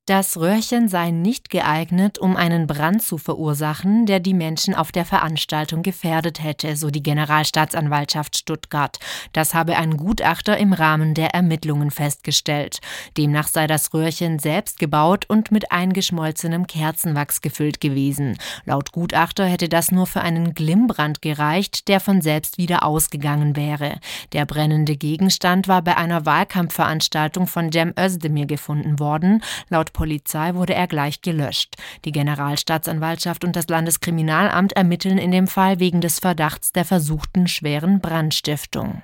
Das Röhrchen sei nicht geeignet, um einen Brand zu verursachen, der die Menschen auf der Veranstaltung gefährdet hätte, so die Generalstaatsanwaltschaft Stuttgart. Das habe ein Gutachter im Rahmen der Ermittlungen festgestellt. Demnach sei das Röhrchen selbst gebaut und mit eingeschmolzenem Kerzenwachs gefüllt gewesen. Laut Gutachter hätte das nur für einen Glimmbrand gereicht, der von selbst wieder ausgegangen wäre. Der brennende Gegenstand war bei einer Wahlkampfveranstaltung von Cem Özdemir gefunden worden. Laut Polizei wurde er gleich gelöscht. Die Generalstaatsanwaltschaft und das Landeskriminalamt ermitteln in dem Fall wegen des Verdachts der versuchten schweren Brandstiftung.